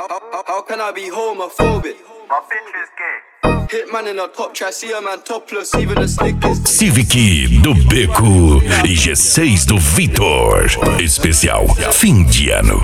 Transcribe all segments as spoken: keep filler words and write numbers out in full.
How, how can I be homophobic? My bitch is gay. Hitman in a top try, see a man topless, even the slickest. Civic do Beco e G seis do Vitor. Especial fim de ano.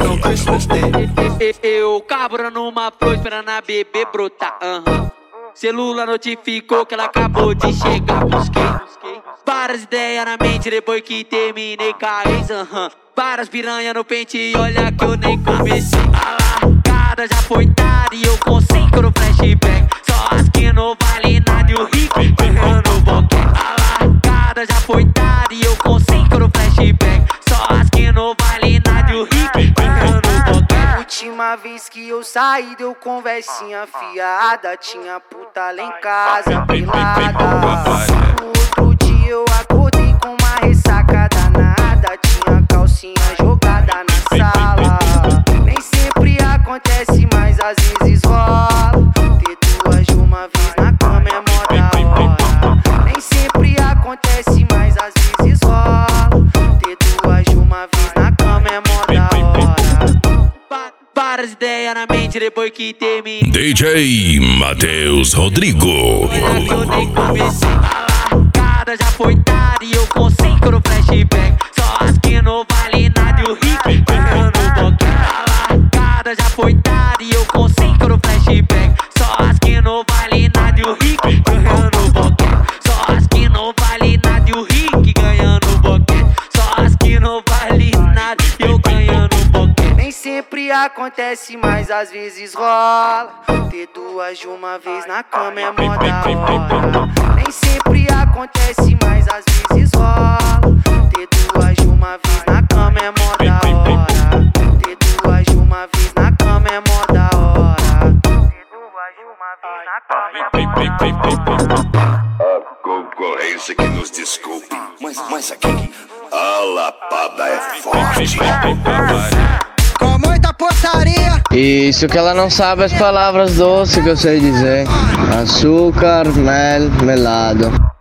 Eu cabra numa flor esperando a bebê brotar. Uhum. Celula notificou que ela acabou de chegar. Busquei, busquei várias ideias na mente depois que terminei com a ex. Uhum. Várias piranha no pente e olha que eu nem comecei. A largada já foi dada e eu concentro no flashback. Só as que não vale nada e o rico ganhando o boquete. A largada já foi dada e eu concentro no flashback. Só as que não vale nada e o rico ganhando o boquete. Última vez que eu saí deu conversinha fiada. Tinha puta lá em casa pelada. No outro dia eu acordei com uma ressaca danada. Tinha calcinha jogada na sala. Nem sempre acontece, mas às vezes rola. Ter duas de uma vez na cama é mó da hora. Nem sempre acontece, mas às vezes rola. Ter duas de uma vez na cama é mó da hora. Várias ideias na mente depois que terminei. D J Matheus Rodrigo. Eu nem comecei. A largada já foi dada e eu concentro no flashback. Só as que não vale nada e o rico ganhando o boquete. A largada já foi dada e eu concentro no flashback. Só as que não vale nada e o rico ganhando o boquete. Só as que não vale nada e o rico ganhando o boquete. Só as que não vale nada e eu ganhando o boquete. Nem sempre acontece, mas às vezes rola. Ter duas de uma vez na cama é mó da hora. Nem sempre acontece, mas às vezes rola. Ter duas de uma vez na cama é mó da hora. Ter duas de uma vez na cama é mó da hora. Ter duas de uma vez na cama é mó da hora. A concorrência que nos desculpe, mas, mas aqui a lapada é forte. Com muita portaria. Isso que ela não sabe as palavras doces que eu sei dizer. Açúcar, mel, melado.